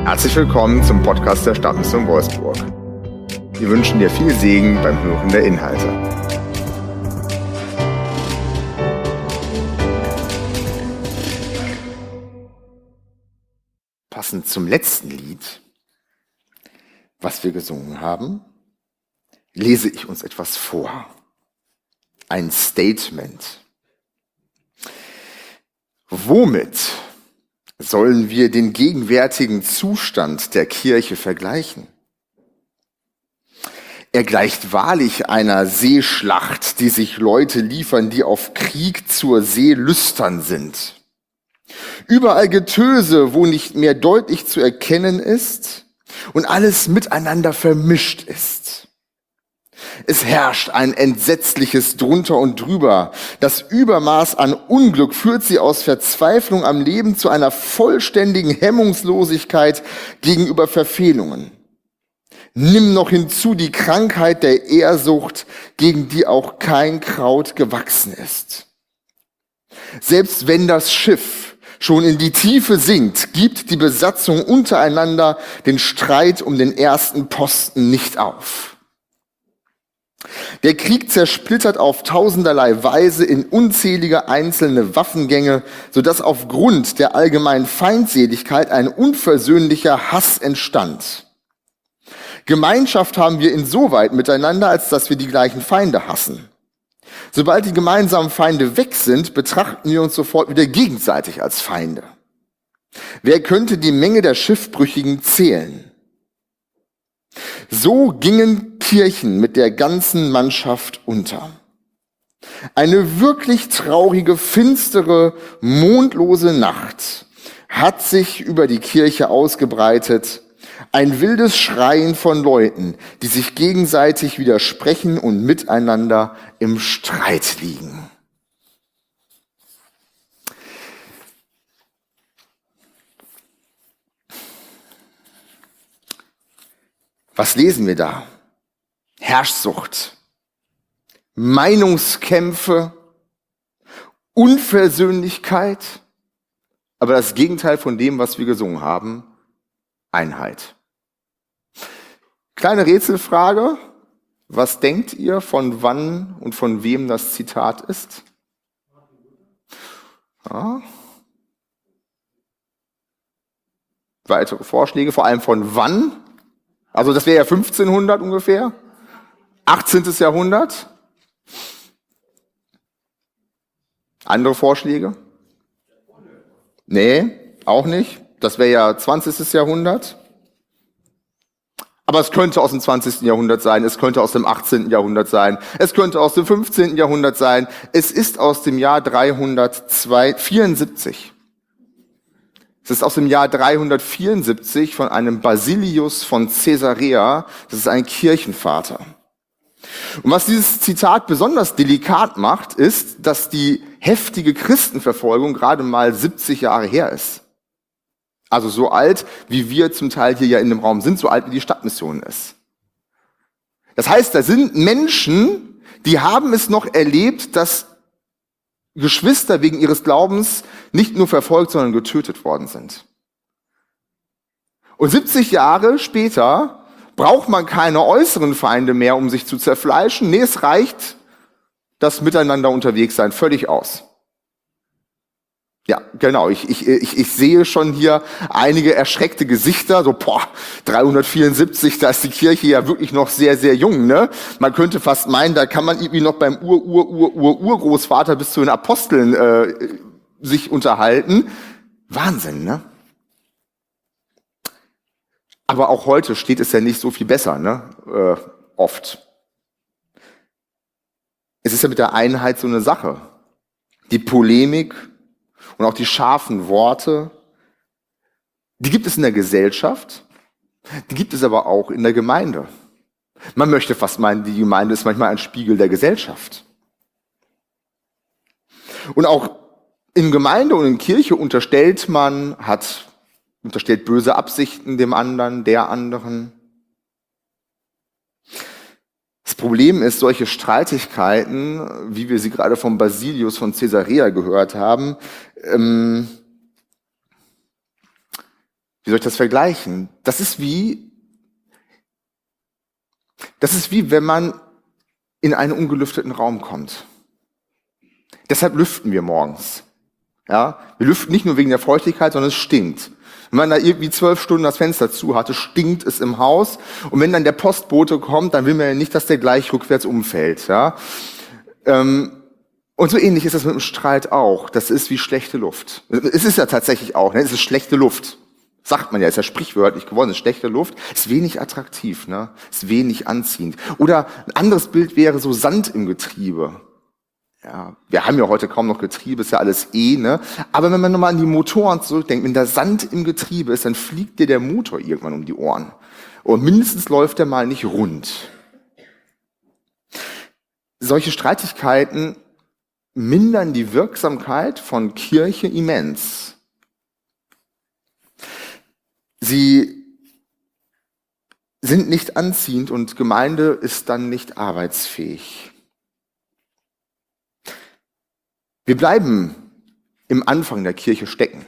Herzlich willkommen zum Podcast der Stadtmission Wolfsburg. Wir wünschen dir viel Segen beim Hören der Inhalte. Passend zum letzten Lied, was wir gesungen haben, lese ich uns etwas vor. Ein Statement. Womit sollen wir den gegenwärtigen Zustand der Kirche vergleichen? Er gleicht wahrlich einer Seeschlacht, die sich Leute liefern, die auf Krieg zur See lüstern sind. Überall Getöse, wo nicht mehr deutlich zu erkennen ist und alles miteinander vermischt ist. Es herrscht ein entsetzliches Drunter und Drüber. Das Übermaß an Unglück führt sie aus Verzweiflung am Leben zu einer vollständigen Hemmungslosigkeit gegenüber Verfehlungen. Nimm noch hinzu die Krankheit der Ehrsucht, gegen die auch kein Kraut gewachsen ist. Selbst wenn das Schiff schon in die Tiefe sinkt, gibt die Besatzung untereinander den Streit um den ersten Posten nicht auf. Der Krieg zersplittert auf tausenderlei Weise in unzählige einzelne Waffengänge, sodass aufgrund der allgemeinen Feindseligkeit ein unversöhnlicher Hass entstand. Gemeinschaft haben wir insoweit miteinander, als dass wir die gleichen Feinde hassen. Sobald die gemeinsamen Feinde weg sind, betrachten wir uns sofort wieder gegenseitig als Feinde. Wer könnte die Menge der Schiffbrüchigen zählen? So gingen Kirchen mit der ganzen Mannschaft unter. Eine wirklich traurige, finstere, mondlose Nacht hat sich über die Kirche ausgebreitet. Ein wildes Schreien von Leuten, die sich gegenseitig widersprechen und miteinander im Streit liegen. Was lesen wir da? Herrschsucht, Meinungskämpfe, Unversöhnlichkeit, aber das Gegenteil von dem, was wir gesungen haben, Einheit. Kleine Rätselfrage, was denkt ihr, von wann und von wem das Zitat ist? Ja. Weitere Vorschläge, vor allem von wann? Also das wäre ja 1500 ungefähr, 18. Jahrhundert. Andere Vorschläge? Nee, auch nicht. Das wäre ja 20. Jahrhundert. Aber es könnte aus dem 20. Jahrhundert sein, es könnte aus dem 18. Jahrhundert sein, es könnte aus dem 15. Jahrhundert sein. Es ist aus dem Jahr 374. Es ist aus dem Jahr 374 von einem Basilius von Caesarea. Das ist ein Kirchenvater. Und was dieses Zitat besonders delikat macht, ist, dass die heftige Christenverfolgung gerade mal 70 Jahre her ist. Also so alt, wie wir zum Teil hier ja in dem Raum sind, so alt wie die Stadtmission ist. Das heißt, da sind Menschen, die haben es noch erlebt, dass Geschwister wegen ihres Glaubens nicht nur verfolgt, sondern getötet worden sind. Und 70 Jahre später braucht man keine äußeren Feinde mehr, um sich zu zerfleischen. Nee, es reicht das Miteinander unterwegs sein völlig aus. Ja, genau. Ich sehe schon hier einige erschreckte Gesichter. So, 374, da ist die Kirche ja wirklich noch sehr, sehr jung, ne? Man könnte fast meinen, da kann man irgendwie noch beim Urgroßvater bis zu den Aposteln sich unterhalten. Wahnsinn, ne? Aber auch heute steht es ja nicht so viel besser, ne? Oft. Es ist ja mit der Einheit so eine Sache. Die Polemik und auch die scharfen Worte, die gibt es in der Gesellschaft, die gibt es aber auch in der Gemeinde. Man möchte fast meinen, die Gemeinde ist manchmal ein Spiegel der Gesellschaft. Und auch in Gemeinde und in Kirche unterstellt böse Absichten dem anderen, der anderen. Das Problem ist, solche Streitigkeiten, wie wir sie gerade vom Basilius von Caesarea gehört haben, wie Wie soll ich das vergleichen? Das ist wie wenn man in einen ungelüfteten Raum kommt. Deshalb lüften wir morgens. Ja, wir lüften nicht nur wegen der Feuchtigkeit, sondern es stinkt. Wenn man da irgendwie 12 Stunden das Fenster zu hatte, stinkt es im Haus. Und wenn dann der Postbote kommt, dann will man ja nicht, dass der gleich rückwärts umfällt. Ja? Und so ähnlich ist das mit dem Streit auch. Das ist wie schlechte Luft. Es ist ja tatsächlich auch, ne? Es ist schlechte Luft. Sagt man ja, ist ja sprichwörtlich geworden, ist schlechte Luft. Ist wenig attraktiv, ne? Ist wenig anziehend. Oder ein anderes Bild wäre so Sand im Getriebe. Ja, wir haben ja heute kaum noch Getriebe, ist ja alles ne? Aber wenn man nochmal an die Motoren zurückdenkt, wenn da Sand im Getriebe ist, dann fliegt dir der Motor irgendwann um die Ohren. Und mindestens läuft der mal nicht rund. Solche Streitigkeiten mindern die Wirksamkeit von Kirche immens. Sie sind nicht anziehend und Gemeinde ist dann nicht arbeitsfähig. Wir bleiben im Anfang der Kirche stecken.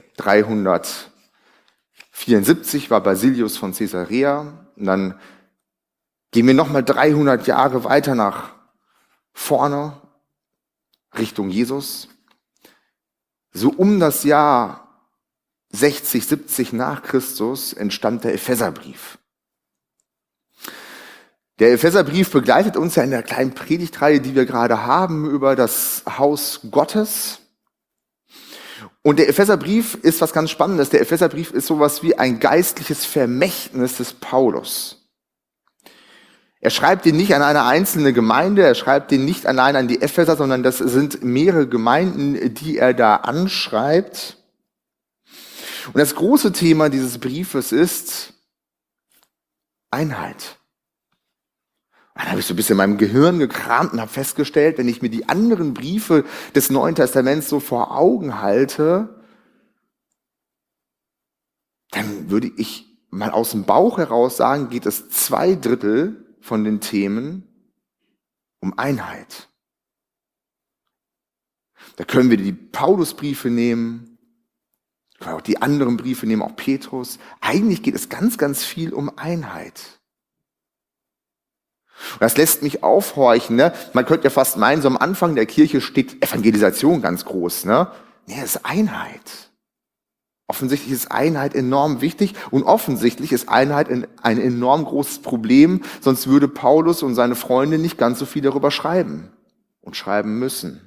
374 war Basilius von Caesarea. Und dann gehen wir nochmal 300 Jahre weiter nach vorne, Richtung Jesus. So um das Jahr 60, 70 nach Christus entstand der Epheserbrief. Der Epheserbrief begleitet uns ja in der kleinen Predigtreihe, die wir gerade haben, über das Haus Gottes. Und der Epheserbrief ist was ganz Spannendes. Der Epheserbrief ist sowas wie ein geistliches Vermächtnis des Paulus. Er schreibt den nicht an eine einzelne Gemeinde, er schreibt den nicht allein an die Epheser, sondern das sind mehrere Gemeinden, die er da anschreibt. Und das große Thema dieses Briefes ist Einheit. Dann habe ich so ein bisschen in meinem Gehirn gekramt und habe festgestellt, wenn ich mir die anderen Briefe des Neuen Testaments so vor Augen halte, dann würde ich mal aus dem Bauch heraus sagen, geht es 2/3 von den Themen um Einheit. Da können wir die Paulusbriefe nehmen, können auch die anderen Briefe nehmen, auch Petrus. Eigentlich geht es ganz, ganz viel um Einheit. Und das lässt mich aufhorchen. Ne? Man könnte ja fast meinen, so am Anfang der Kirche steht Evangelisation ganz groß. Ne? Nee, das ist Einheit. Offensichtlich ist Einheit enorm wichtig und offensichtlich ist Einheit ein enorm großes Problem, sonst würde Paulus und seine Freunde nicht ganz so viel darüber schreiben und schreiben müssen.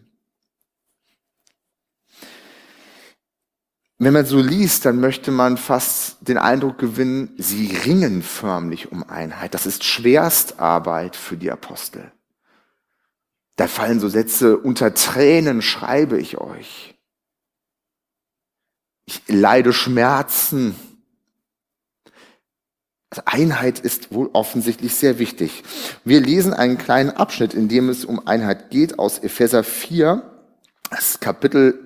Wenn man so liest, dann möchte man fast den Eindruck gewinnen, sie ringen förmlich um Einheit. Das ist Schwerstarbeit für die Apostel. Da fallen so Sätze, unter Tränen schreibe ich euch. Ich leide Schmerzen. Also Einheit ist wohl offensichtlich sehr wichtig. Wir lesen einen kleinen Abschnitt, in dem es um Einheit geht, aus Epheser 4, das Kapitel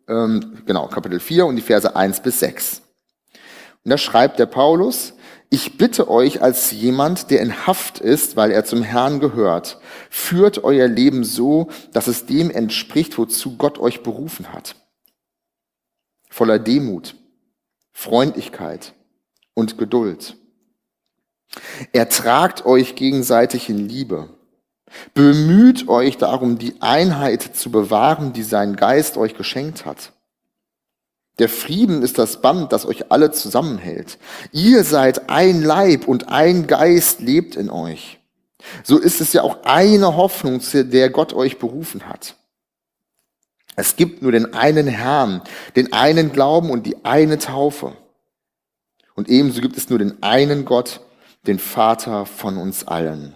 4 und die Verse 1-6. Und da schreibt der Paulus: Ich bitte euch als jemand, der in Haft ist, weil er zum Herrn gehört, führt euer Leben so, dass es dem entspricht, wozu Gott euch berufen hat. Voller Demut, Freundlichkeit und Geduld. Ertragt euch gegenseitig in Liebe. Bemüht euch darum, die Einheit zu bewahren, die sein Geist euch geschenkt hat. Der Frieden ist das Band, das euch alle zusammenhält. Ihr seid ein Leib und ein Geist lebt in euch. So ist es ja auch eine Hoffnung, zu der Gott euch berufen hat. Es gibt nur den einen Herrn, den einen Glauben und die eine Taufe. Und ebenso gibt es nur den einen Gott, den Vater von uns allen.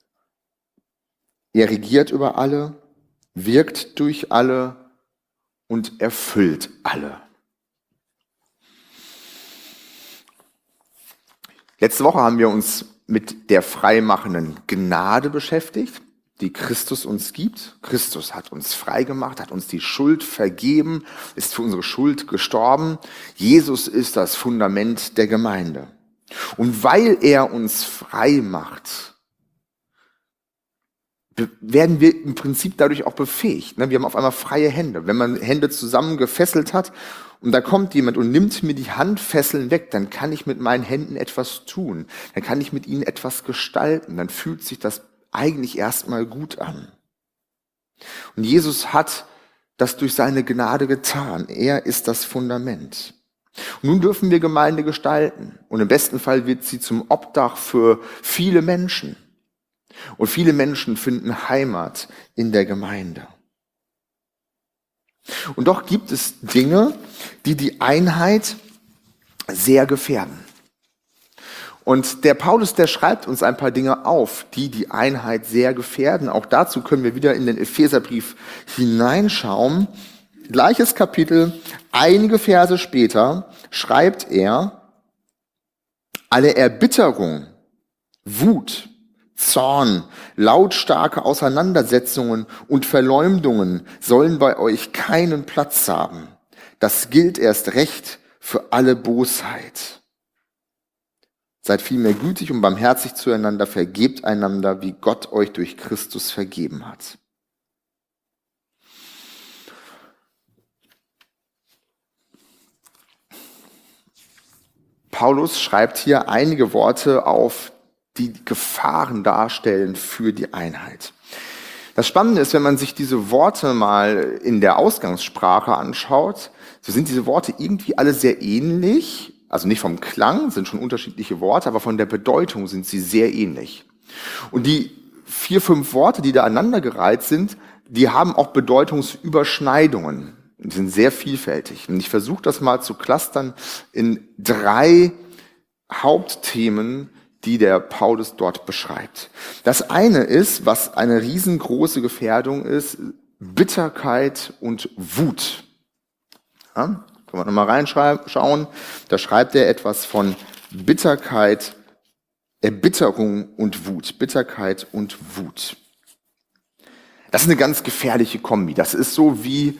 Er regiert über alle, wirkt durch alle und erfüllt alle. Letzte Woche haben wir uns mit der freimachenden Gnade beschäftigt, die Christus uns gibt. Christus hat uns frei gemacht, hat uns die Schuld vergeben, ist für unsere Schuld gestorben. Jesus ist das Fundament der Gemeinde. Und weil er uns frei macht, werden wir im Prinzip dadurch auch befähigt. Wir haben auf einmal freie Hände. Wenn man Hände zusammengefesselt hat und da kommt jemand und nimmt mir die Handfesseln weg, dann kann ich mit meinen Händen etwas tun, dann kann ich mit ihnen etwas gestalten, dann fühlt sich das eigentlich erstmal gut an. Und Jesus hat das durch seine Gnade getan. Er ist das Fundament. Und nun dürfen wir Gemeinde gestalten. Und im besten Fall wird sie zum Obdach für viele Menschen. Und viele Menschen finden Heimat in der Gemeinde. Und doch gibt es Dinge, die die Einheit sehr gefährden. Und der Paulus, der schreibt uns ein paar Dinge auf, die die Einheit sehr gefährden. Auch dazu können wir wieder in den Epheserbrief hineinschauen. Gleiches Kapitel, einige Verse später, schreibt er, alle Erbitterung, Wut, Zorn, lautstarke Auseinandersetzungen und Verleumdungen sollen bei euch keinen Platz haben. Das gilt erst recht für alle Bosheit. Seid vielmehr gütig und barmherzig zueinander, vergebt einander, wie Gott euch durch Christus vergeben hat. Paulus schreibt hier einige Worte auf, die Gefahren darstellen für die Einheit. Das Spannende ist, wenn man sich diese Worte mal in der Ausgangssprache anschaut, so sind diese Worte irgendwie alle sehr ähnlich. Also nicht vom Klang, sind schon unterschiedliche Worte, aber von der Bedeutung sind sie sehr ähnlich. Und die 4, 5 Worte, die da aneinandergereiht sind, die haben auch Bedeutungsüberschneidungen. Die sind sehr vielfältig. Und ich versuche das mal zu clustern in 3 Hauptthemen, die der Paulus dort beschreibt. Das eine ist, was eine riesengroße Gefährdung ist, Bitterkeit und Wut. Ja? Können wir nochmal reinschauen. Da schreibt er etwas von Bitterkeit, Erbitterung und Wut. Bitterkeit und Wut. Das ist eine ganz gefährliche Kombi. Das ist so wie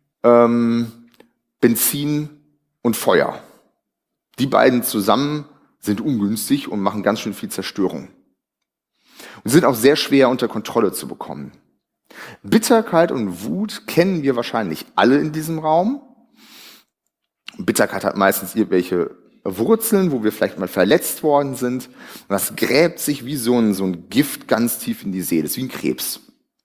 Benzin und Feuer. Die beiden zusammen sind ungünstig und machen ganz schön viel Zerstörung. Und sind auch sehr schwer unter Kontrolle zu bekommen. Bitterkeit und Wut kennen wir wahrscheinlich alle in diesem Raum. Bitterkeit hat meistens irgendwelche Wurzeln, wo wir vielleicht mal verletzt worden sind. Und das gräbt sich wie so ein Gift ganz tief in die Seele. Das ist wie ein Krebs.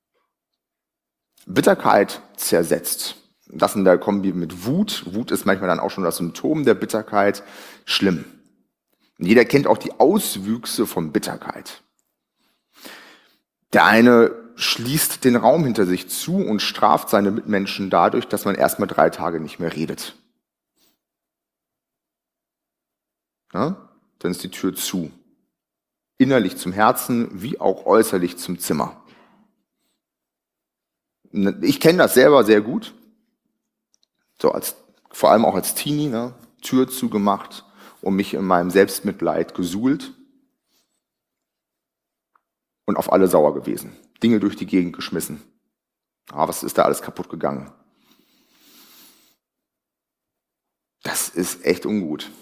Bitterkeit zersetzt. Das in der Kombi mit Wut. Wut ist manchmal dann auch schon das Symptom der Bitterkeit. Schlimm. Und jeder kennt auch die Auswüchse von Bitterkeit. Der eine schließt den Raum hinter sich zu und straft seine Mitmenschen dadurch, dass man erstmal 3 Tage nicht mehr redet. Ja, dann ist die Tür zu. Innerlich zum Herzen, wie auch äußerlich zum Zimmer. Ich kenne das selber sehr gut. So vor allem auch als Teenie, ne? Tür zugemacht und mich in meinem Selbstmitleid gesuhlt und auf alle sauer gewesen. Dinge durch die Gegend geschmissen. Was ist da alles kaputt gegangen? Das ist echt ungut.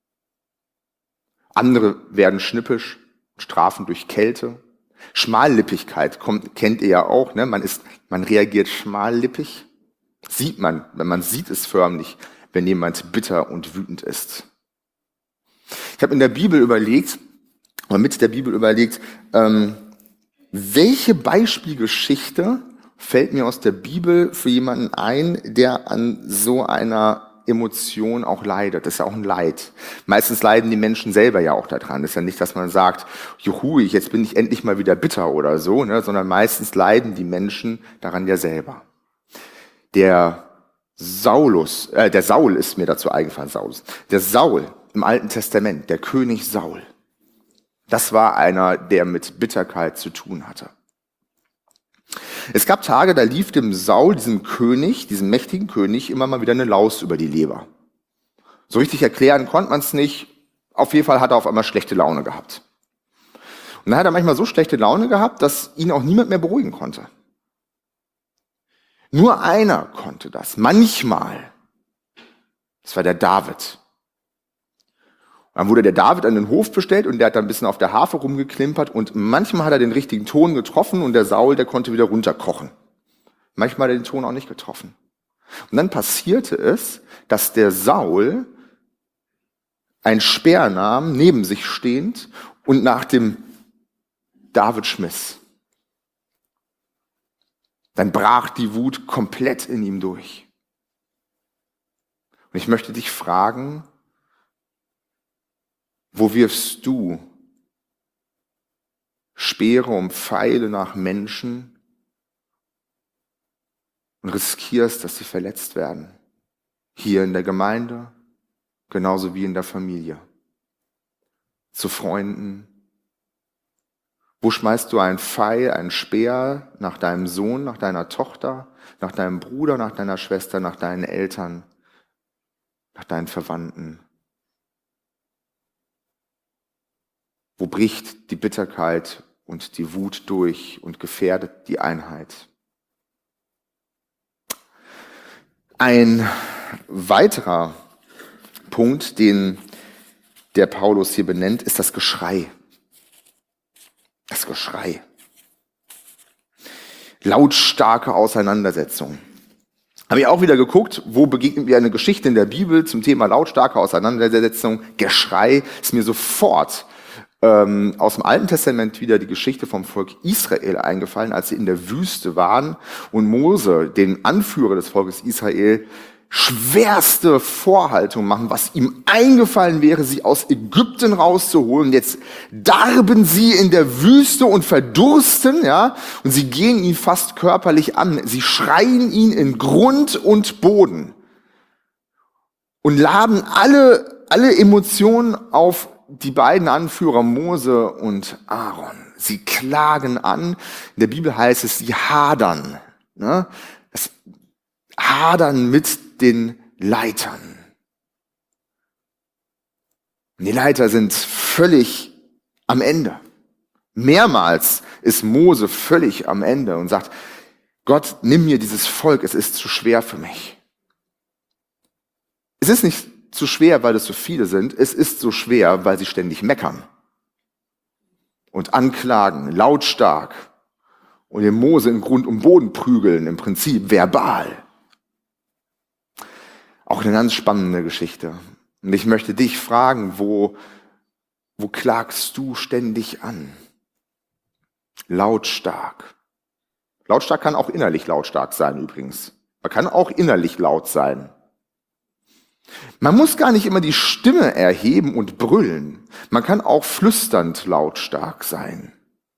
Andere werden schnippisch, strafen durch Kälte. Schmallippigkeit kennt ihr ja auch, ne? Man reagiert schmallippig. Sieht man, wenn man sieht es förmlich, wenn jemand bitter und wütend ist. Ich habe mit der Bibel überlegt, welche Beispielgeschichte fällt mir aus der Bibel für jemanden ein, der an so einer Emotion auch leidet. Das ist ja auch ein Leid. Meistens leiden die Menschen selber ja auch daran. Das ist ja nicht, dass man sagt, juhu, jetzt bin ich endlich mal wieder bitter oder so, ne? Sondern meistens leiden die Menschen daran ja selber. Der Saul ist mir dazu eingefallen, Der Saul im Alten Testament, der König Saul, das war einer, der mit Bitterkeit zu tun hatte. Es gab Tage, da lief dem Saul, diesem mächtigen König, immer mal wieder eine Laus über die Leber. So richtig erklären konnte man es nicht. Auf jeden Fall hat er auf einmal schlechte Laune gehabt. Und dann hat er manchmal so schlechte Laune gehabt, dass ihn auch niemand mehr beruhigen konnte. Nur einer konnte das, manchmal. Das war der David. Dann wurde der David an den Hof bestellt und der hat dann ein bisschen auf der Harfe rumgeklimpert und manchmal hat er den richtigen Ton getroffen und der Saul, der konnte wieder runterkochen. Manchmal hat er den Ton auch nicht getroffen. Und dann passierte es, dass der Saul ein Speer nahm, neben sich stehend, und nach dem David schmiss. Dann brach die Wut komplett in ihm durch. Und ich möchte dich fragen, wo wirfst du Speere und Pfeile nach Menschen und riskierst, dass sie verletzt werden? Hier in der Gemeinde, genauso wie in der Familie, zu Freunden. Wo schmeißt du einen Pfeil, einen Speer nach deinem Sohn, nach deiner Tochter, nach deinem Bruder, nach deiner Schwester, nach deinen Eltern, nach deinen Verwandten? Wo bricht die Bitterkeit und die Wut durch und gefährdet die Einheit? Ein weiterer Punkt, den der Paulus hier benennt, ist das Geschrei. Das Geschrei. Lautstarke Auseinandersetzung. Habe ich auch wieder geguckt, wo begegnet mir eine Geschichte in der Bibel zum Thema lautstarke Auseinandersetzung. Geschrei ist mir sofort aus dem Alten Testament wieder die Geschichte vom Volk Israel eingefallen, als sie in der Wüste waren und Mose, den Anführer des Volkes Israel, schwerste Vorhaltungen machen, was ihm eingefallen wäre, sie aus Ägypten rauszuholen. Jetzt darben sie in der Wüste und verdursten, ja, und sie gehen ihn fast körperlich an. Sie schreien ihn in Grund und Boden und laden alle Emotionen auf die beiden Anführer Mose und Aaron. Sie klagen an. In der Bibel heißt es, sie hadern. Ne? Das Hadern mit den Leitern. Und die Leiter sind völlig am Ende. Mehrmals ist Mose völlig am Ende und sagt, Gott, nimm mir dieses Volk, es ist zu schwer für mich. Es ist nicht zu schwer, weil es so viele sind, es ist so schwer, weil sie ständig meckern und anklagen, lautstark und den Mose in Grund und Boden prügeln, im Prinzip verbal. Auch eine ganz spannende Geschichte. Und ich möchte dich fragen, wo klagst du ständig an? Lautstark. Lautstark kann auch innerlich lautstark sein übrigens. Man kann auch innerlich laut sein. Man muss gar nicht immer die Stimme erheben und brüllen. Man kann auch flüsternd lautstark sein.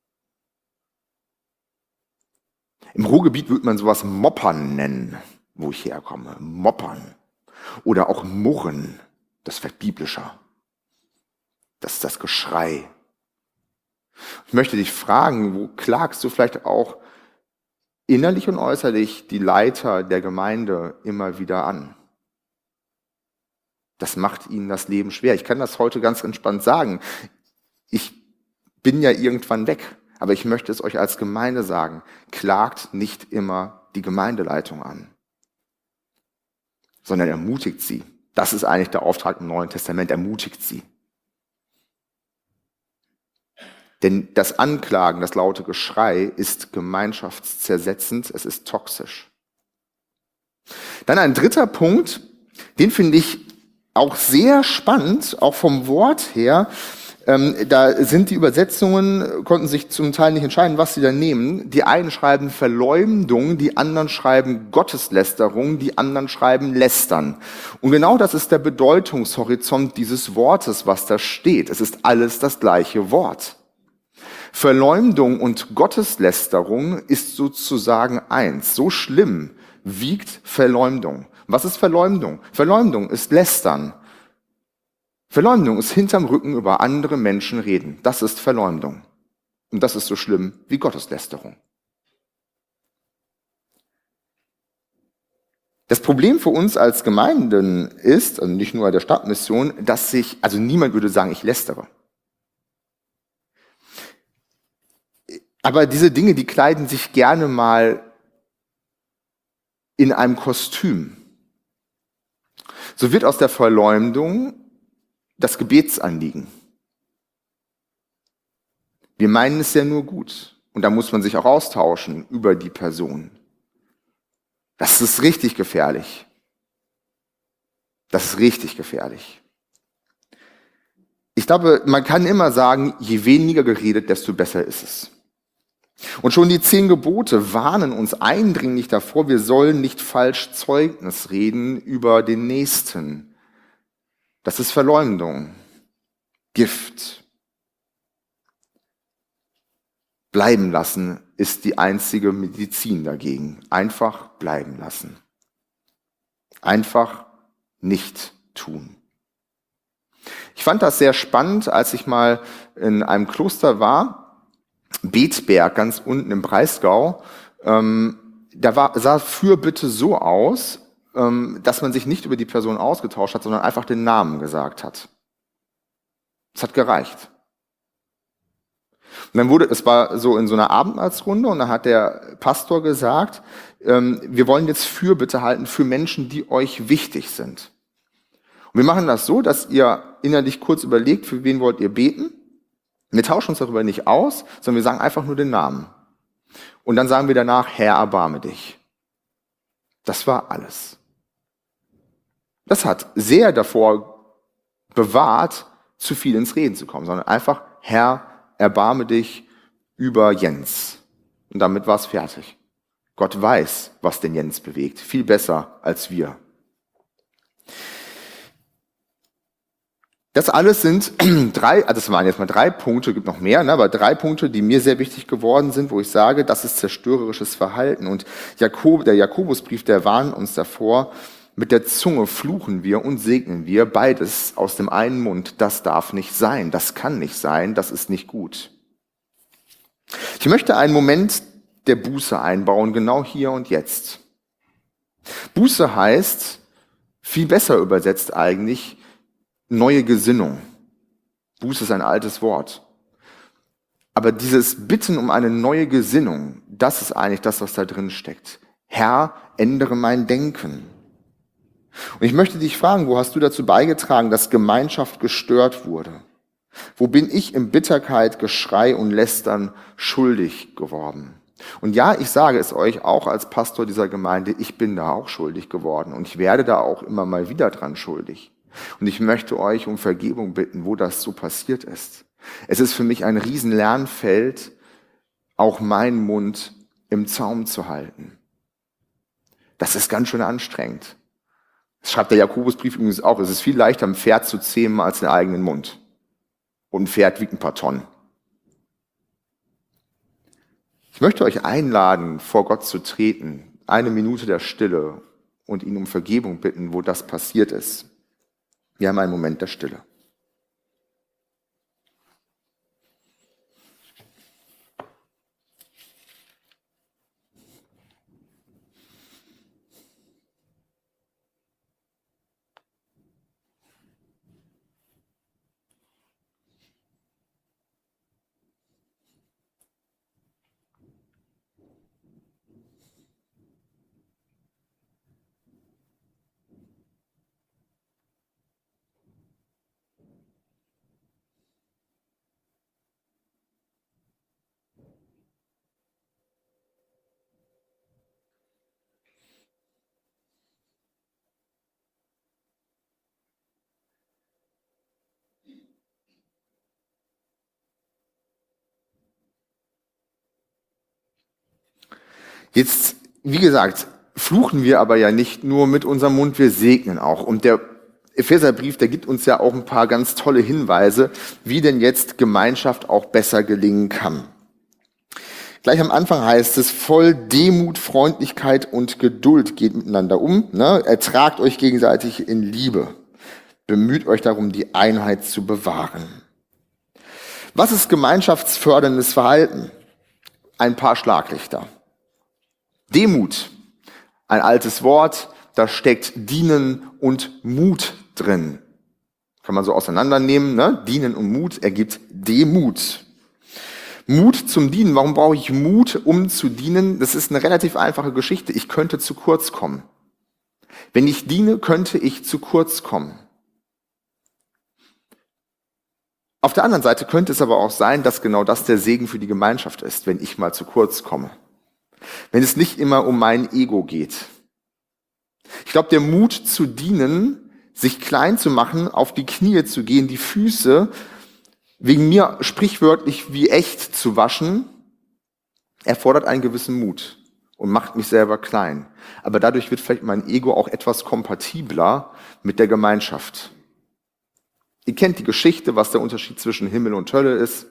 Im Ruhrgebiet würde man sowas Moppern nennen, wo ich herkomme. Moppern. Oder auch Murren. Das wird biblischer. Das ist das Geschrei. Ich möchte dich fragen, wo klagst du vielleicht auch innerlich und äußerlich die Leiter der Gemeinde immer wieder an? Das macht ihnen das Leben schwer. Ich kann das heute ganz entspannt sagen. Ich bin ja irgendwann weg, aber ich möchte es euch als Gemeinde sagen. Klagt nicht immer die Gemeindeleitung an, sondern ermutigt sie. Das ist eigentlich der Auftrag im Neuen Testament, ermutigt sie. Denn das Anklagen, das laute Geschrei ist gemeinschaftszersetzend, es ist toxisch. Dann ein dritter Punkt, den finde ich auch sehr spannend, auch vom Wort her. Da sind die Übersetzungen, konnten sich zum Teil nicht entscheiden, was sie da nehmen. Die einen schreiben Verleumdung, die anderen schreiben Gotteslästerung, die anderen schreiben Lästern. Und genau das ist der Bedeutungshorizont dieses Wortes, was da steht. Es ist alles das gleiche Wort. Verleumdung und Gotteslästerung ist sozusagen eins. So schlimm wiegt Verleumdung. Was ist Verleumdung? Verleumdung ist Lästern. Verleumdung ist hinterm Rücken über andere Menschen reden. Das ist Verleumdung. Und das ist so schlimm wie Gotteslästerung. Das Problem für uns als Gemeinden ist, also nicht nur der Stadtmission, dass niemand würde sagen, ich lästere. Aber diese Dinge, die kleiden sich gerne mal in einem Kostüm. So wird aus der Verleumdung das Gebetsanliegen. Wir meinen es ja nur gut. Und da muss man sich auch austauschen über die Person. Das ist richtig gefährlich. Das ist richtig gefährlich. Ich glaube, man kann immer sagen, je weniger geredet, desto besser ist es. Und schon die 10 Gebote warnen uns eindringlich davor, wir sollen nicht falsch Zeugnis reden über den Nächsten. Das ist Verleumdung, Gift. Bleiben lassen ist die einzige Medizin dagegen. Einfach bleiben lassen. Einfach nicht tun. Ich fand das sehr spannend, als ich mal in einem Kloster war, Bethberg, ganz unten im Breisgau. Sah Fürbitte so aus, dass man sich nicht über die Person ausgetauscht hat, sondern einfach den Namen gesagt hat. Das hat gereicht. Und dann es war so in so einer Abendmahlsrunde und dann hat der Pastor gesagt, wir wollen jetzt Fürbitte halten für Menschen, die euch wichtig sind. Und wir machen das so, dass ihr innerlich kurz überlegt, für wen wollt ihr beten. Wir tauschen uns darüber nicht aus, sondern wir sagen einfach nur den Namen. Und dann sagen wir danach, Herr, erbarme dich. Das war alles. Das hat sehr davor bewahrt, zu viel ins Reden zu kommen, sondern einfach, Herr, erbarme dich über Jens. Und damit war es fertig. Gott weiß, was den Jens bewegt, viel besser als wir. Das alles sind das waren jetzt mal 3 Punkte, gibt noch mehr, aber 3 Punkte, die mir sehr wichtig geworden sind, wo ich sage, das ist zerstörerisches Verhalten. Und der Jakobusbrief, der warnt uns davor, mit der Zunge fluchen wir und segnen wir, beides aus dem einen Mund. Das darf nicht sein, das kann nicht sein, das ist nicht gut. Ich möchte einen Moment der Buße einbauen, genau hier und jetzt. Buße heißt, viel besser übersetzt eigentlich, neue Gesinnung. Buße ist ein altes Wort. Aber dieses Bitten um eine neue Gesinnung, das ist eigentlich das, was da drin steckt. Herr, ändere mein Denken. Und ich möchte dich fragen, wo hast du dazu beigetragen, dass Gemeinschaft gestört wurde? Wo bin ich in Bitterkeit, Geschrei und Lästern schuldig geworden? Und ja, ich sage es euch auch als Pastor dieser Gemeinde, ich bin da auch schuldig geworden und ich werde da auch immer mal wieder dran schuldig. Und ich möchte euch um Vergebung bitten, wo das so passiert ist. Es ist für mich ein riesen Lernfeld, auch meinen Mund im Zaum zu halten. Das ist ganz schön anstrengend. Das schreibt der Jakobusbrief übrigens auch. Es ist viel leichter, ein Pferd zu zähmen als den eigenen Mund. Und ein Pferd wiegt ein paar Tonnen. Ich möchte euch einladen, vor Gott zu treten, 1 Minute der Stille und ihn um Vergebung bitten, wo das passiert ist. Wir haben einen Moment der Stille. Jetzt, wie gesagt, fluchen wir aber ja nicht nur mit unserem Mund, wir segnen auch. Und der Epheserbrief, der gibt uns ja auch ein paar ganz tolle Hinweise, wie denn jetzt Gemeinschaft auch besser gelingen kann. Gleich am Anfang heißt es, voll Demut, Freundlichkeit und Geduld geht miteinander um. Ertragt euch gegenseitig in Liebe. Bemüht euch darum, die Einheit zu bewahren. Was ist gemeinschaftsförderndes Verhalten? Ein paar Schlaglichter. Demut, ein altes Wort, da steckt Dienen und Mut drin. Kann man so auseinandernehmen, ne? Dienen und Mut ergibt Demut. Mut zum Dienen, warum brauche ich Mut, um zu dienen? Das ist eine relativ einfache Geschichte. Ich könnte zu kurz kommen. Wenn ich diene, könnte ich zu kurz kommen. Auf der anderen Seite könnte es aber auch sein, dass genau das der Segen für die Gemeinschaft ist, wenn ich mal zu kurz komme. Wenn es nicht immer um mein Ego geht, Ich glaube, der Mut zu dienen, sich klein zu machen, auf die Knie zu gehen, die Füße wegen mir sprichwörtlich wie echt zu waschen, erfordert einen gewissen Mut und macht mich selber klein. Aber dadurch wird vielleicht mein Ego auch etwas kompatibler mit der Gemeinschaft. Ihr kennt die Geschichte, was der Unterschied zwischen Himmel und Hölle ist.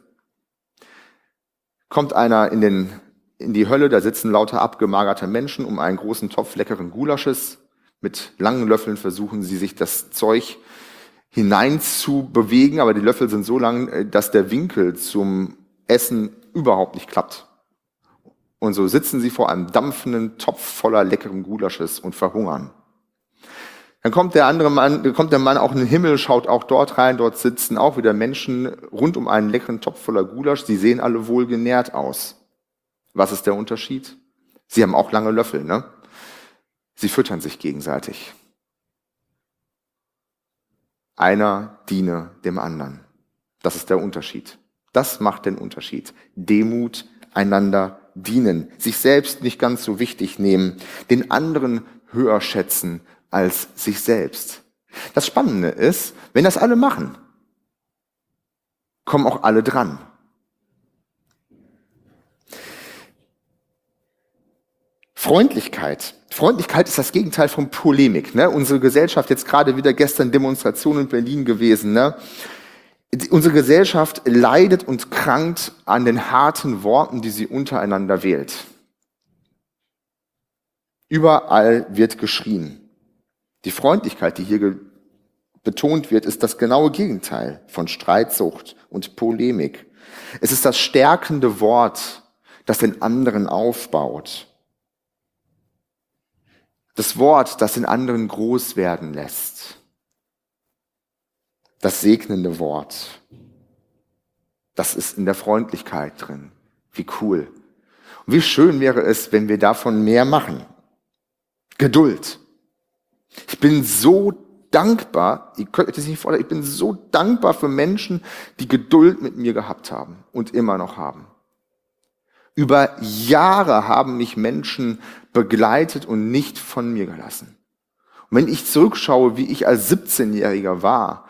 Kommt einer in die Hölle, da sitzen lauter abgemagerte Menschen um einen großen Topf leckeren Gulasches. Mit langen Löffeln versuchen sie, sich das Zeug hineinzubewegen, aber die Löffel sind so lang, dass der Winkel zum Essen überhaupt nicht klappt. Und so sitzen sie vor einem dampfenden Topf voller leckerem Gulasches und verhungern. Dann kommt der Mann auch in den Himmel, schaut auch dort rein, dort sitzen auch wieder Menschen rund um einen leckeren Topf voller Gulasch. Sie sehen alle wohlgenährt aus. Was ist der Unterschied? Sie haben auch lange Löffel, ne? Sie füttern sich gegenseitig. Einer diene dem anderen. Das ist der Unterschied. Das macht den Unterschied. Demut, einander dienen, sich selbst nicht ganz so wichtig nehmen, den anderen höher schätzen als sich selbst. Das Spannende ist, wenn das alle machen, kommen auch alle dran. Freundlichkeit. Freundlichkeit ist das Gegenteil von Polemik. Ne? Unsere Gesellschaft, jetzt gerade wieder gestern Demonstration in Berlin gewesen, ne? Unsere Gesellschaft leidet und krankt an den harten Worten, die sie untereinander wählt. Überall wird geschrien. Die Freundlichkeit, die hier betont wird, ist das genaue Gegenteil von Streitsucht und Polemik. Es ist das stärkende Wort, das den anderen aufbaut. Das Wort, das den anderen groß werden lässt. Das segnende Wort. Das ist in der Freundlichkeit drin. Wie cool. Und wie schön wäre es, wenn wir davon mehr machen. Geduld. Ich bin so dankbar, ihr könnt euch das nicht vorstellen, ich bin so dankbar für Menschen, die Geduld mit mir gehabt haben und immer noch haben. Über Jahre haben mich Menschen begleitet und nicht von mir gelassen. Und wenn ich zurückschaue, wie ich als 17-Jähriger war,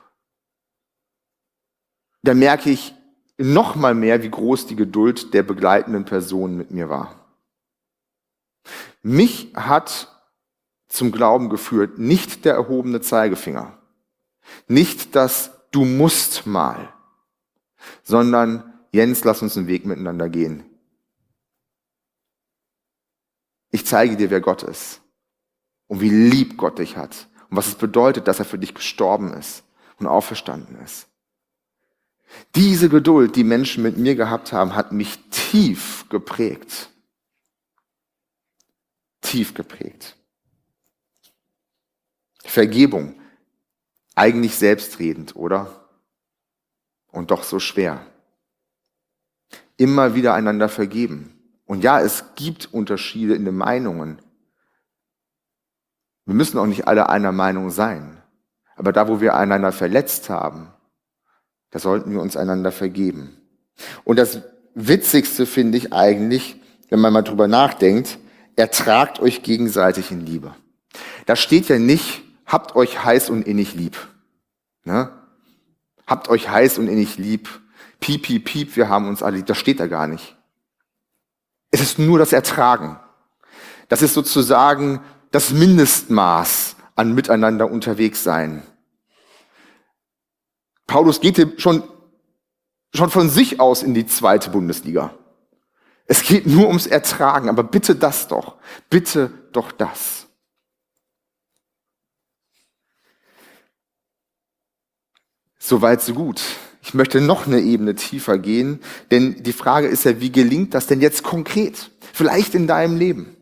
dann merke ich noch mal mehr, wie groß die Geduld der begleitenden Personen mit mir war. Mich hat zum Glauben geführt nicht der erhobene Zeigefinger, nicht das Du musst mal, sondern Jens, lass uns einen Weg miteinander gehen. Ich zeige dir, wer Gott ist und wie lieb Gott dich hat und was es bedeutet, dass er für dich gestorben ist und auferstanden ist. Diese Geduld, die Menschen mit mir gehabt haben, hat mich tief geprägt. Tief geprägt. Vergebung, eigentlich selbstredend, oder? Und doch so schwer. Immer wieder einander vergeben. Und ja, es gibt Unterschiede in den Meinungen. Wir müssen auch nicht alle einer Meinung sein. Aber da, wo wir einander verletzt haben, da sollten wir uns einander vergeben. Und das Witzigste finde ich eigentlich, wenn man mal drüber nachdenkt, ertragt euch gegenseitig in Liebe. Da steht ja nicht, habt euch heiß und innig lieb. Ne? Habt euch heiß und innig lieb. Piep, piep, piep, wir haben uns alle lieb. Das steht da gar nicht. Es ist nur das Ertragen. Das ist sozusagen das Mindestmaß an miteinander unterwegs sein. Paulus geht hier schon von sich aus in die 2. Bundesliga. Es geht nur ums Ertragen, aber bitte das doch. Bitte doch das. Soweit, so gut. Ich möchte noch eine Ebene tiefer gehen, denn die Frage ist ja, wie gelingt das denn jetzt konkret? Vielleicht in deinem Leben.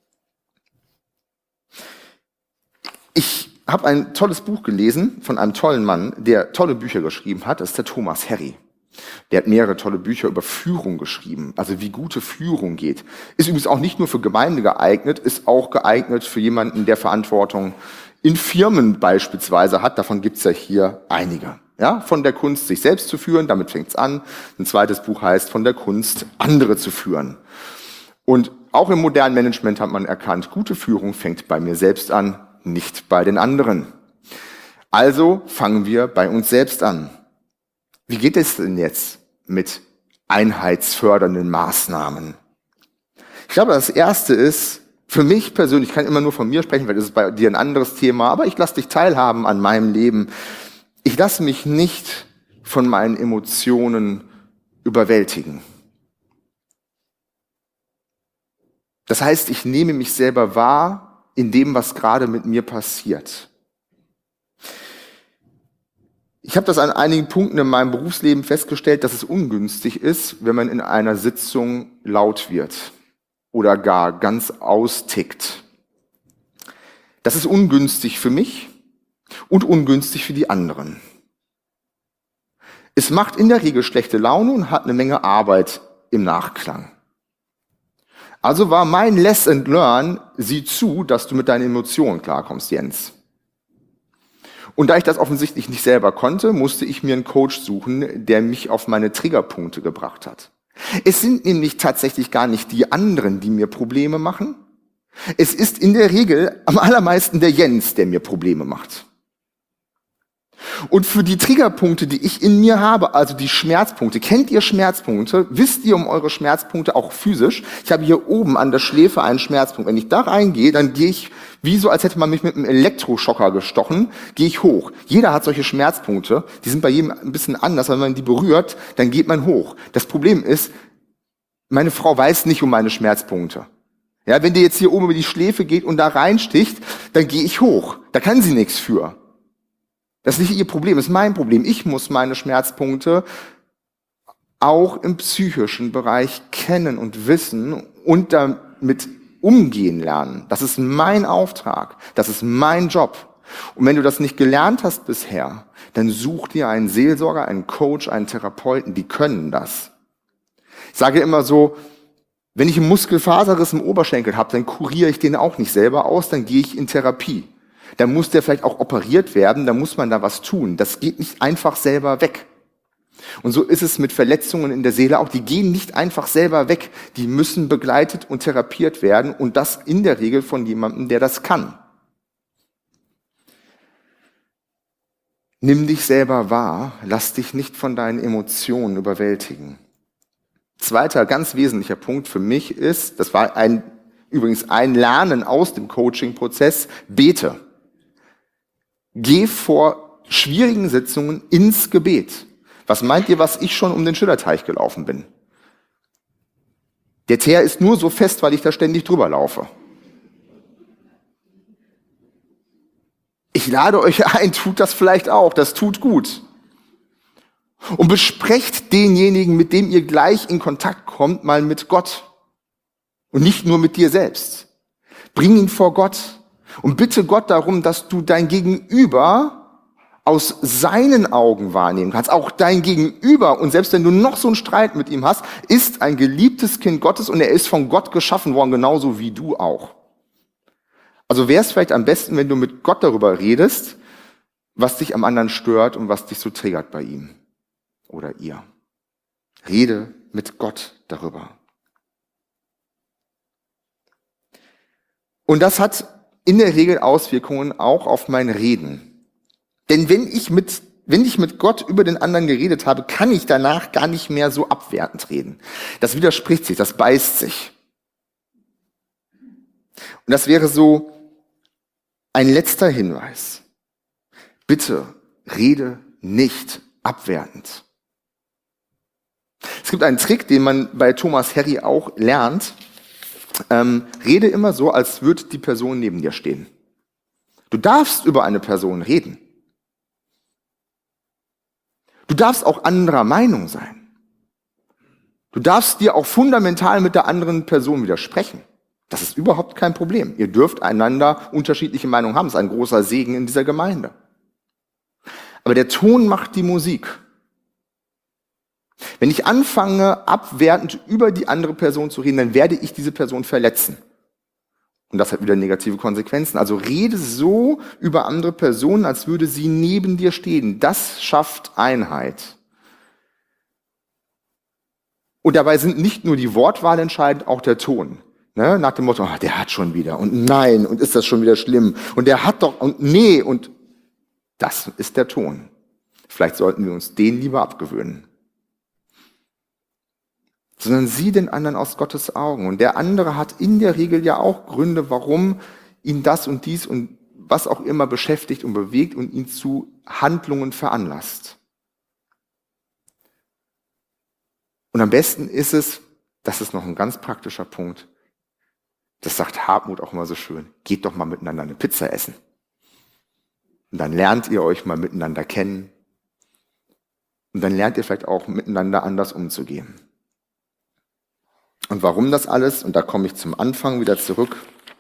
Ich habe ein tolles Buch gelesen von einem tollen Mann, der tolle Bücher geschrieben hat. Das ist der Thomas Harry. Der hat mehrere tolle Bücher über Führung geschrieben, also wie gute Führung geht. Ist übrigens auch nicht nur für Gemeinde geeignet, ist auch geeignet für jemanden, der Verantwortung in Firmen beispielsweise hat. Davon gibt's ja hier einige. Ja, von der Kunst, sich selbst zu führen, damit fängt's an. Ein zweites Buch heißt, von der Kunst, andere zu führen. Und Auch im modernen Management hat man erkannt, gute Führung fängt bei mir selbst an, nicht bei den anderen. Also fangen wir bei uns selbst an. Wie geht es denn jetzt mit einheitsfördernden Maßnahmen? Ich glaube, das Erste ist, für mich persönlich, ich kann immer nur von mir sprechen, weil das ist bei dir ein anderes Thema, aber ich lasse dich teilhaben an meinem Leben. Ich lasse mich nicht von meinen Emotionen überwältigen. Das heißt, ich nehme mich selber wahr in dem, was gerade mit mir passiert. Ich habe das an einigen Punkten in meinem Berufsleben festgestellt, dass es ungünstig ist, wenn man in einer Sitzung laut wird oder gar ganz austickt. Das ist ungünstig für mich und ungünstig für die anderen. Es macht in der Regel schlechte Laune und hat eine Menge Arbeit im Nachklang. Also war mein Lesson Learn, sieh zu, dass du mit deinen Emotionen klarkommst, Jens. Und da ich das offensichtlich nicht selber konnte, musste ich mir einen Coach suchen, der mich auf meine Triggerpunkte gebracht hat. Es sind nämlich tatsächlich gar nicht die anderen, die mir Probleme machen. Es ist in der Regel am allermeisten der Jens, der mir Probleme macht. Und für die Triggerpunkte, die ich in mir habe, also die Schmerzpunkte, kennt ihr Schmerzpunkte? Wisst ihr um eure Schmerzpunkte auch physisch? Ich habe hier oben an der Schläfe einen Schmerzpunkt. Wenn ich da reingehe, dann gehe ich, wie so als hätte man mich mit einem Elektroschocker gestochen, gehe ich hoch. Jeder hat solche Schmerzpunkte, die sind bei jedem ein bisschen anders, wenn man die berührt, dann geht man hoch. Das Problem ist, meine Frau weiß nicht um meine Schmerzpunkte. Ja, wenn die jetzt hier oben über die Schläfe geht und da reinsticht, dann gehe ich hoch. Da kann sie nichts für. Das ist nicht ihr Problem, das ist mein Problem. Ich muss meine Schmerzpunkte auch im psychischen Bereich kennen und wissen und damit umgehen lernen. Das ist mein Auftrag, das ist mein Job. Und wenn du das nicht gelernt hast bisher, dann such dir einen Seelsorger, einen Coach, einen Therapeuten, die können das. Ich sage immer so, wenn ich einen Muskelfaserriss im Oberschenkel habe, dann kuriere ich den auch nicht selber aus, dann gehe ich in Therapie. Dann muss der vielleicht auch operiert werden, dann muss man da was tun. Das geht nicht einfach selber weg. Und so ist es mit Verletzungen in der Seele auch. Die gehen nicht einfach selber weg. Die müssen begleitet und therapiert werden und das in der Regel von jemandem, der das kann. Nimm dich selber wahr, lass dich nicht von deinen Emotionen überwältigen. Zweiter ganz wesentlicher Punkt für mich ist, das war übrigens ein Lernen aus dem Coaching-Prozess, bete. Geh vor schwierigen Sitzungen ins Gebet. Was meint ihr, was ich schon um den Schillerteich gelaufen bin? Der Teer ist nur so fest, weil ich da ständig drüber laufe. Ich lade euch ein, tut das vielleicht auch, das tut gut. Und besprecht denjenigen, mit dem ihr gleich in Kontakt kommt, mal mit Gott. Und nicht nur mit dir selbst. Bring ihn vor Gott. Und bitte Gott darum, dass du dein Gegenüber aus seinen Augen wahrnehmen kannst. Auch dein Gegenüber, und selbst wenn du noch so einen Streit mit ihm hast, ist ein geliebtes Kind Gottes und er ist von Gott geschaffen worden, genauso wie du auch. Also wäre es vielleicht am besten, wenn du mit Gott darüber redest, was dich am anderen stört und was dich so triggert bei ihm oder ihr. Rede mit Gott darüber. Und das hat in der Regel Auswirkungen auch auf mein Reden. Denn wenn ich mit Gott über den anderen geredet habe, kann ich danach gar nicht mehr so abwertend reden. Das widerspricht sich, das beißt sich. Und das wäre so ein letzter Hinweis. Bitte rede nicht abwertend. Es gibt einen Trick, den man bei Thomas Harry auch lernt. Rede immer so, als würde die Person neben dir stehen. Du darfst über eine Person reden. Du darfst auch anderer Meinung sein. Du darfst dir auch fundamental mit der anderen Person widersprechen. Das ist überhaupt kein Problem. Ihr dürft einander unterschiedliche Meinungen haben. Das ist ein großer Segen in dieser Gemeinde. Aber der Ton macht die Musik. Wenn ich anfange, abwertend über die andere Person zu reden, dann werde ich diese Person verletzen. Und das hat wieder negative Konsequenzen. Also rede so über andere Personen, als würde sie neben dir stehen. Das schafft Einheit. Und dabei sind nicht nur die Wortwahl entscheidend, auch der Ton. Ne? Nach dem Motto, der hat schon wieder und nein und ist das schon wieder schlimm und der hat doch und nee und das ist der Ton. Vielleicht sollten wir uns den lieber abgewöhnen. Sondern sieh den anderen aus Gottes Augen. Und der andere hat in der Regel ja auch Gründe, warum ihn das und dies und was auch immer beschäftigt und bewegt und ihn zu Handlungen veranlasst. Und am besten ist es, das ist noch ein ganz praktischer Punkt, das sagt Hartmut auch immer so schön, geht doch mal miteinander eine Pizza essen. Und dann lernt ihr euch mal miteinander kennen. Und dann lernt ihr vielleicht auch miteinander anders umzugehen. Und warum das alles? Und da komme ich zum Anfang wieder zurück.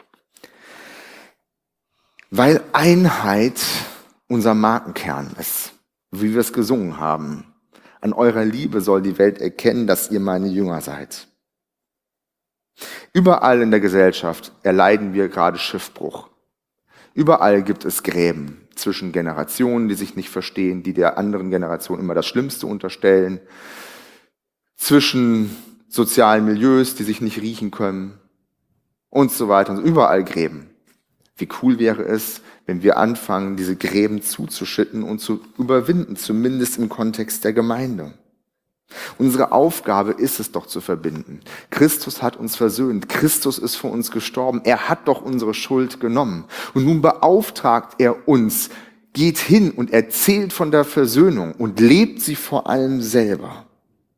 Weil Einheit unser Markenkern ist, wie wir es gesungen haben. An eurer Liebe soll die Welt erkennen, dass ihr meine Jünger seid. Überall in der Gesellschaft erleiden wir gerade Schiffbruch. Überall gibt es Gräben zwischen Generationen, die sich nicht verstehen, die der anderen Generation immer das Schlimmste unterstellen, zwischen sozialen Milieus, die sich nicht riechen können und so weiter. Und überall Gräben. Wie cool wäre es, wenn wir anfangen, diese Gräben zuzuschütten und zu überwinden, zumindest im Kontext der Gemeinde. Unsere Aufgabe ist es doch zu verbinden. Christus hat uns versöhnt. Christus ist für uns gestorben. Er hat doch unsere Schuld genommen. Und nun beauftragt er uns, geht hin und erzählt von der Versöhnung und lebt sie vor allem selber.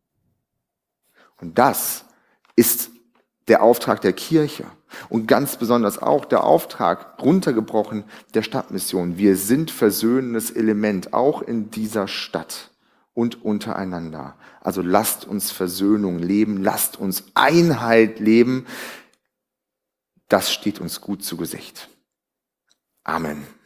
Und das ist der Auftrag der Kirche und ganz besonders auch der Auftrag, runtergebrochen, der Stadtmission. Wir sind versöhnendes Element, auch in dieser Stadt und untereinander. Also lasst uns Versöhnung leben, lasst uns Einheit leben. Das steht uns gut zu Gesicht. Amen.